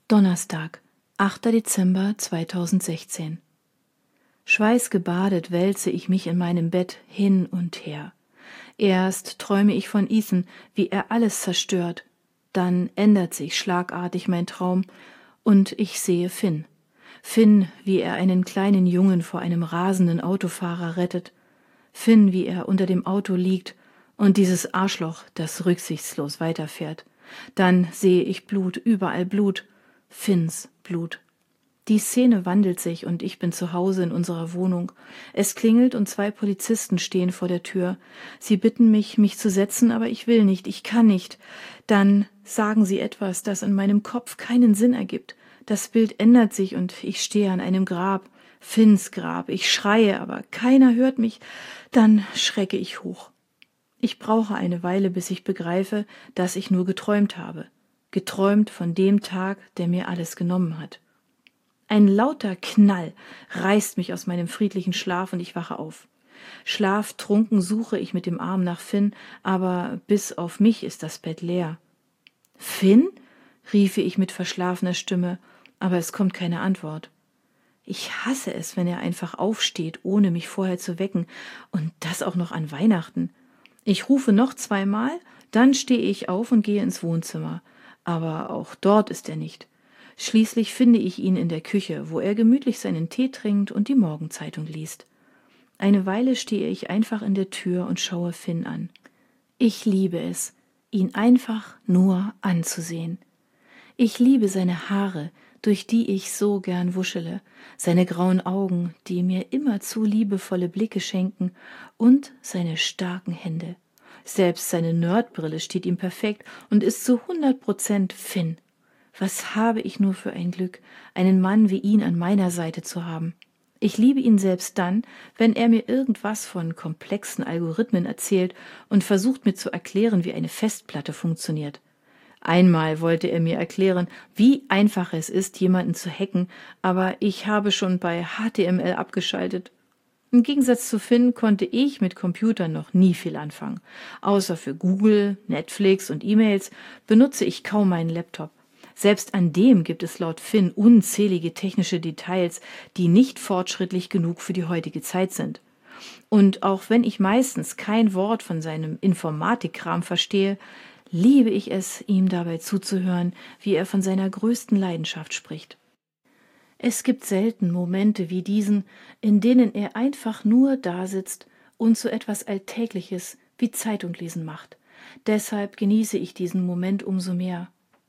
Donnerstag, 8. Dezember 2016. Schweißgebadet wälze ich mich in meinem Bett hin und her. Erst träume ich von Ethan, wie er alles zerstört. Dann ändert sich schlagartig mein Traum und ich sehe Finn. Finn, wie er einen kleinen Jungen vor einem rasenden Autofahrer rettet. Finn, wie er unter dem Auto liegt und dieses Arschloch, das rücksichtslos weiterfährt. Dann sehe ich Blut, überall Blut. Finns Blut. Die Szene wandelt sich und ich bin zu Hause in unserer Wohnung. Es klingelt und 2 Polizisten stehen vor der Tür. Sie bitten mich, mich zu setzen, aber ich will nicht, ich kann nicht. Dann sagen sie etwas, das in meinem Kopf keinen Sinn ergibt. Das Bild ändert sich und ich stehe an einem Grab. Finns Grab. Ich schreie, aber keiner hört mich. Dann schrecke ich hoch. Ich brauche eine Weile, bis ich begreife, dass ich nur geträumt habe. Geträumt von dem Tag, der mir alles genommen hat. Ein lauter Knall reißt mich aus meinem friedlichen Schlaf und ich wache auf. Schlaftrunken suche ich mit dem Arm nach Finn, aber bis auf mich ist das Bett leer. »Finn?« riefe ich mit verschlafener Stimme, aber es kommt keine Antwort. Ich hasse es, wenn er einfach aufsteht, ohne mich vorher zu wecken, und das auch noch an Weihnachten. Ich rufe noch 2-mal, dann stehe ich auf und gehe ins Wohnzimmer. Aber auch dort ist er nicht. Schließlich finde ich ihn in der Küche, wo er gemütlich seinen Tee trinkt und die Morgenzeitung liest. Eine Weile stehe ich einfach in der Tür und schaue Finn an. Ich liebe es, ihn einfach nur anzusehen. Ich liebe seine Haare, durch die ich so gern wuschele, seine grauen Augen, die mir immerzu liebevolle Blicke schenken, und seine starken Hände. Selbst seine Nerdbrille steht ihm perfekt und ist zu 100% Finn. Was habe ich nur für ein Glück, einen Mann wie ihn an meiner Seite zu haben. Ich liebe ihn selbst dann, wenn er mir irgendwas von komplexen Algorithmen erzählt und versucht mir zu erklären, wie eine Festplatte funktioniert. Einmal wollte er mir erklären, wie einfach es ist, jemanden zu hacken, aber ich habe schon bei HTML abgeschaltet. Im Gegensatz zu Finn konnte ich mit Computern noch nie viel anfangen. Außer für Google, Netflix und E-Mails benutze ich kaum meinen Laptop. Selbst an dem gibt es laut Finn unzählige technische Details, die nicht fortschrittlich genug für die heutige Zeit sind. Und auch wenn ich meistens kein Wort von seinem Informatikkram verstehe, liebe ich es, ihm dabei zuzuhören, wie er von seiner größten Leidenschaft spricht. Es gibt selten Momente wie diesen, in denen er einfach nur dasitzt und so etwas Alltägliches wie Zeitung lesen macht. Deshalb genieße ich diesen Moment umso mehr.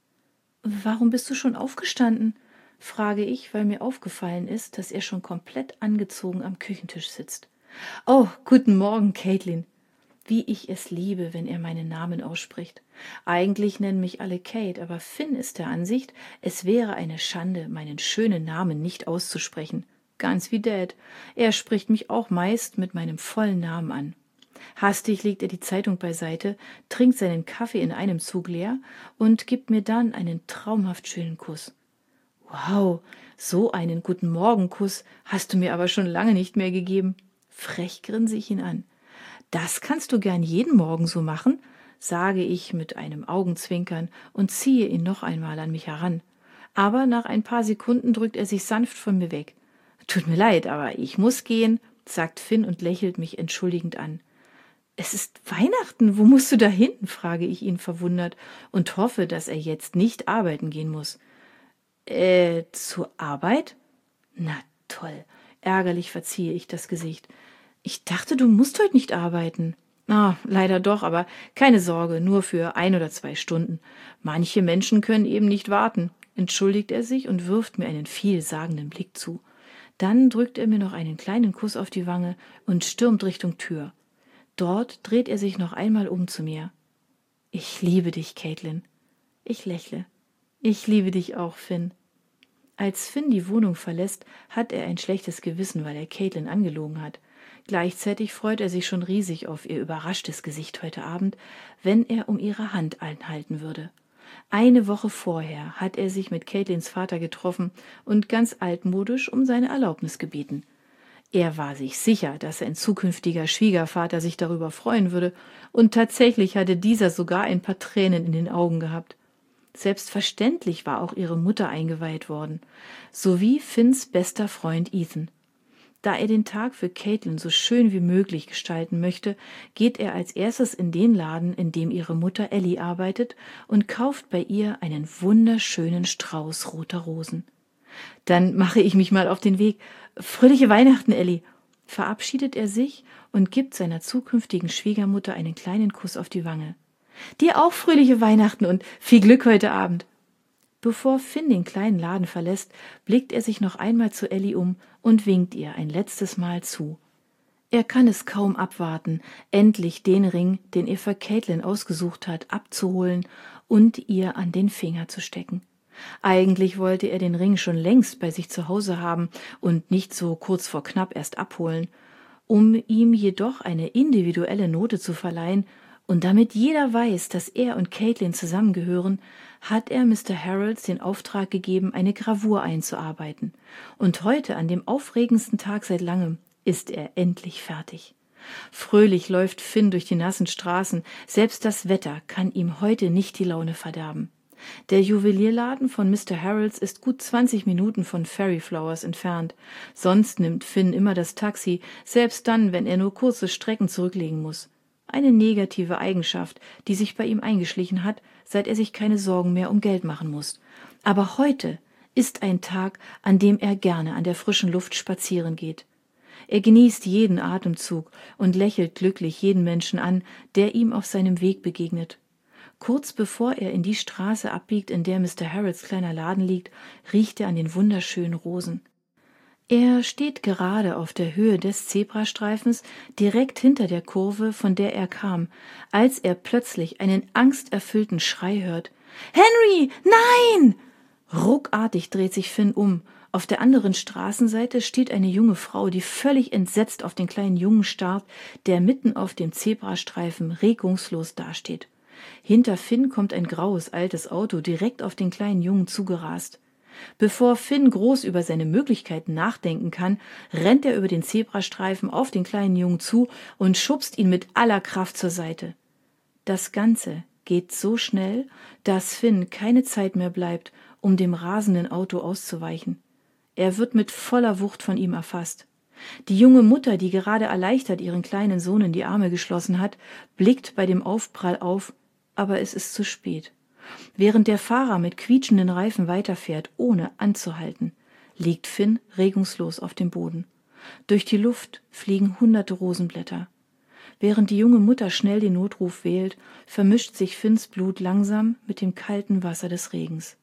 »Warum bist du schon aufgestanden?« frage ich, weil mir aufgefallen ist, dass er schon komplett angezogen am Küchentisch sitzt. »Oh, guten Morgen, Caitlin.« Wie ich es liebe, wenn er meinen Namen ausspricht. Eigentlich nennen mich alle Kate, aber Finn ist der Ansicht, es wäre eine Schande, meinen schönen Namen nicht auszusprechen. Ganz wie Dad. Er spricht mich auch meist mit meinem vollen Namen an. Hastig legt er die Zeitung beiseite, trinkt seinen Kaffee in einem Zug leer und gibt mir dann einen traumhaft schönen Kuss. »Wow, so einen Guten-Morgen-Kuss hast du mir aber schon lange nicht mehr gegeben.« Frech grinse ich ihn an. »Das kannst du gern jeden Morgen so machen«, sage ich mit einem Augenzwinkern und ziehe ihn noch einmal an mich heran. Aber nach ein paar Sekunden drückt er sich sanft von mir weg. »Tut mir leid, aber ich muss gehen«, sagt Finn und lächelt mich entschuldigend an. »Es ist Weihnachten, wo musst du da hin?«, frage ich ihn verwundert und hoffe, dass er jetzt nicht arbeiten gehen muss. Zur Arbeit? Na toll, ärgerlich verziehe ich das Gesicht. Ich dachte, du musst heute nicht arbeiten. Leider doch, aber keine Sorge, nur für 1 oder 2 Stunden. Manche Menschen können eben nicht warten«, entschuldigt er sich und wirft mir einen vielsagenden Blick zu. Dann drückt er mir noch einen kleinen Kuss auf die Wange und stürmt Richtung Tür. Dort dreht er sich noch einmal um zu mir. »Ich liebe dich, Caitlin.« Ich lächle. »Ich liebe dich auch, Finn.« Als Finn die Wohnung verlässt, hat er ein schlechtes Gewissen, weil er Caitlin angelogen hat. Gleichzeitig freut er sich schon riesig auf ihr überraschtes Gesicht heute Abend, wenn er um ihre Hand anhalten würde. 1 Woche vorher hat er sich mit Caitlins Vater getroffen und ganz altmodisch um seine Erlaubnis gebeten. Er war sich sicher, dass sein zukünftiger Schwiegervater sich darüber freuen würde, und tatsächlich hatte dieser sogar ein paar Tränen in den Augen gehabt. Selbstverständlich war auch ihre Mutter eingeweiht worden, sowie Finns bester Freund Ethan. Da er den Tag für Caitlin so schön wie möglich gestalten möchte, geht er als erstes in den Laden, in dem ihre Mutter Ellie arbeitet, und kauft bei ihr einen wunderschönen Strauß roter Rosen. Dann mache ich mich mal auf den Weg. Fröhliche Weihnachten, Ellie, verabschiedet er sich und gibt seiner zukünftigen Schwiegermutter einen kleinen Kuss auf die Wange. Dir auch fröhliche Weihnachten und viel Glück heute Abend. Bevor Finn den kleinen Laden verlässt, blickt er sich noch einmal zu Ellie um und winkt ihr ein letztes Mal zu. Er kann es kaum abwarten, endlich den Ring, den er für Caitlin ausgesucht hat, abzuholen und ihr an den Finger zu stecken. Eigentlich wollte er den Ring schon längst bei sich zu Hause haben und nicht so kurz vor knapp erst abholen. Um ihm jedoch eine individuelle Note zu verleihen und damit jeder weiß, dass er und Caitlin zusammengehören, hat er Mr. Harolds den Auftrag gegeben, eine Gravur einzuarbeiten. Und heute, an dem aufregendsten Tag seit langem, ist er endlich fertig. Fröhlich läuft Finn durch die nassen Straßen, selbst das Wetter kann ihm heute nicht die Laune verderben. Der Juwelierladen von Mr. Harolds ist gut 20 Minuten von Fairy Flowers entfernt. Sonst nimmt Finn immer das Taxi, selbst dann, wenn er nur kurze Strecken zurücklegen muss. Eine negative Eigenschaft, die sich bei ihm eingeschlichen hat, seit er sich keine Sorgen mehr um Geld machen muss. Aber heute ist ein Tag, an dem er gerne an der frischen Luft spazieren geht. Er genießt jeden Atemzug und lächelt glücklich jeden Menschen an, der ihm auf seinem Weg begegnet. Kurz bevor er in die Straße abbiegt, in der Mr. Harolds kleiner Laden liegt, riecht er an den wunderschönen Rosen. Er steht gerade auf der Höhe des Zebrastreifens, direkt hinter der Kurve, von der er kam, als er plötzlich einen angsterfüllten Schrei hört. »Henry, nein!« Ruckartig dreht sich Finn um. Auf der anderen Straßenseite steht eine junge Frau, die völlig entsetzt auf den kleinen Jungen starrt, der mitten auf dem Zebrastreifen regungslos dasteht. Hinter Finn kommt ein graues, altes Auto direkt auf den kleinen Jungen zugerast. Bevor Finn groß über seine Möglichkeiten nachdenken kann, rennt er über den Zebrastreifen auf den kleinen Jungen zu und schubst ihn mit aller Kraft zur Seite. Das Ganze geht so schnell, dass Finn keine Zeit mehr bleibt, um dem rasenden Auto auszuweichen. Er wird mit voller Wucht von ihm erfasst. Die junge Mutter, die gerade erleichtert ihren kleinen Sohn in die Arme geschlossen hat, blickt bei dem Aufprall auf, aber es ist zu spät. Während der Fahrer mit quietschenden Reifen weiterfährt, ohne anzuhalten, liegt Finn regungslos auf dem Boden. Durch die Luft fliegen hunderte Rosenblätter. Während die junge Mutter schnell den Notruf wählt, vermischt sich Finns Blut langsam mit dem kalten Wasser des Regens.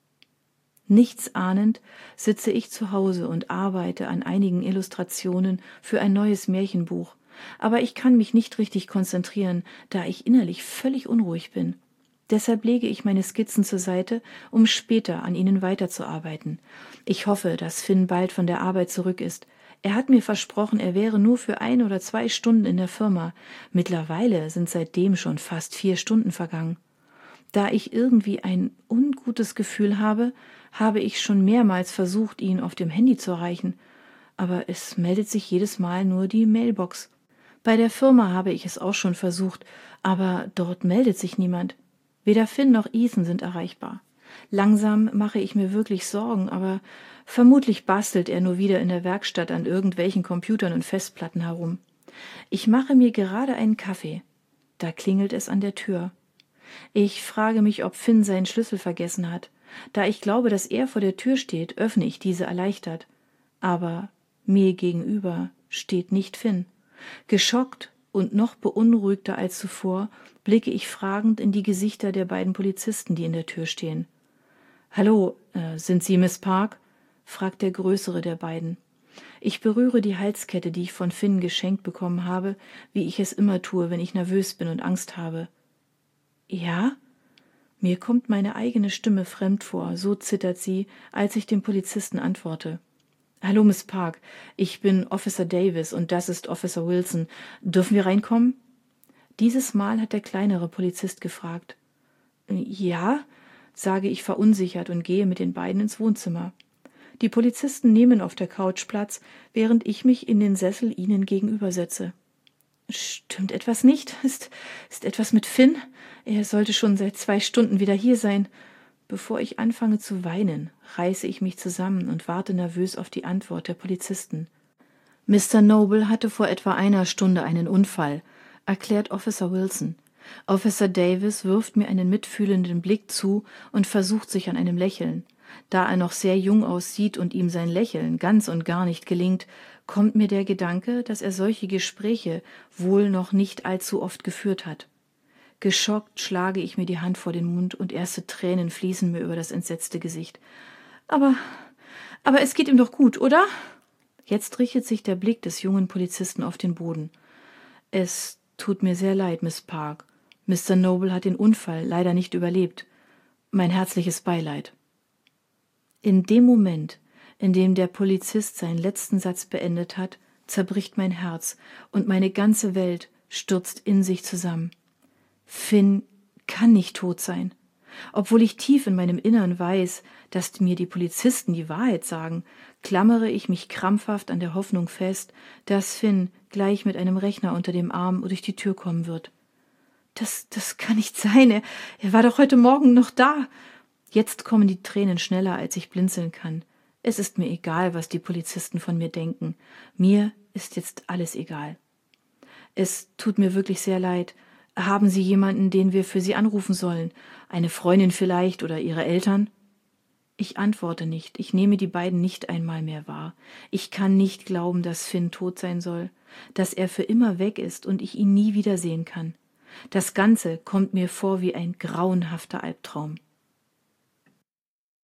Nichts ahnend sitze ich zu Hause und arbeite an einigen Illustrationen für ein neues Märchenbuch, aber ich kann mich nicht richtig konzentrieren, da ich innerlich völlig unruhig bin. Deshalb lege ich meine Skizzen zur Seite, um später an ihnen weiterzuarbeiten. Ich hoffe, dass Finn bald von der Arbeit zurück ist. Er hat mir versprochen, er wäre nur für 1 oder 2 Stunden in der Firma. Mittlerweile sind seitdem schon fast 4 Stunden vergangen. Da ich irgendwie ein ungutes Gefühl habe, habe ich schon mehrmals versucht, ihn auf dem Handy zu erreichen. Aber es meldet sich jedes Mal nur die Mailbox. Bei der Firma habe ich es auch schon versucht, aber dort meldet sich niemand. Weder Finn noch Ethan sind erreichbar. Langsam mache ich mir wirklich Sorgen, aber vermutlich bastelt er nur wieder in der Werkstatt an irgendwelchen Computern und Festplatten herum. Ich mache mir gerade einen Kaffee. Da klingelt es an der Tür. Ich frage mich, ob Finn seinen Schlüssel vergessen hat. Da ich glaube, dass er vor der Tür steht, öffne ich diese erleichtert. Aber mir gegenüber steht nicht Finn. Geschockt und noch beunruhigter als zuvor blicke ich fragend in die Gesichter der beiden Polizisten, die in der Tür stehen. »Hallo, sind Sie Miss Park?« fragt der größere der beiden. Ich berühre die Halskette, die ich von Finn geschenkt bekommen habe, wie ich es immer tue, wenn ich nervös bin und Angst habe. »Ja?« Mir kommt meine eigene Stimme fremd vor, so zittert sie, als ich dem Polizisten antworte. »Hallo, Miss Park, ich bin Officer Davis und das ist Officer Wilson. Dürfen wir reinkommen?« Dieses Mal hat der kleinere Polizist gefragt. »Ja«, sage ich verunsichert und gehe mit den beiden ins Wohnzimmer. Die Polizisten nehmen auf der Couch Platz, während ich mich in den Sessel ihnen gegenübersetze. »Stimmt etwas nicht? Ist etwas mit Finn? Er sollte schon seit 2 Stunden wieder hier sein. Bevor ich anfange zu weinen, reiße ich mich zusammen und warte nervös auf die Antwort der Polizisten. Mr. Noble hatte vor etwa einer Stunde einen Unfall, erklärt Officer Wilson. Officer Davis wirft mir einen mitfühlenden Blick zu und versucht sich an einem Lächeln. Da er noch sehr jung aussieht und ihm sein Lächeln ganz und gar nicht gelingt, kommt mir der Gedanke, dass er solche Gespräche wohl noch nicht allzu oft geführt hat. Geschockt schlage ich mir die Hand vor den Mund und erste Tränen fließen mir über das entsetzte Gesicht. Aber es geht ihm doch gut, oder? Jetzt richtet sich der Blick des jungen Polizisten auf den Boden. Es tut mir sehr leid, Miss Park. Mr. Noble hat den Unfall leider nicht überlebt. Mein herzliches Beileid. In dem Moment, in dem der Polizist seinen letzten Satz beendet hat, zerbricht mein Herz und meine ganze Welt stürzt in sich zusammen. Finn kann nicht tot sein. Obwohl ich tief in meinem Innern weiß, dass mir die Polizisten die Wahrheit sagen, klammere ich mich krampfhaft an der Hoffnung fest, dass Finn gleich mit einem Rechner unter dem Arm durch die Tür kommen wird. Das kann nicht sein. Er war doch heute Morgen noch da. Jetzt kommen die Tränen schneller, als ich blinzeln kann. Es ist mir egal, was die Polizisten von mir denken. Mir ist jetzt alles egal. Es tut mir wirklich sehr leid. Haben Sie jemanden, den wir für Sie anrufen sollen? Eine Freundin vielleicht oder Ihre Eltern? Ich antworte nicht. Ich nehme die beiden nicht einmal mehr wahr. Ich kann nicht glauben, dass Finn tot sein soll, dass er für immer weg ist und ich ihn nie wiedersehen kann. Das Ganze kommt mir vor wie ein grauenhafter Albtraum.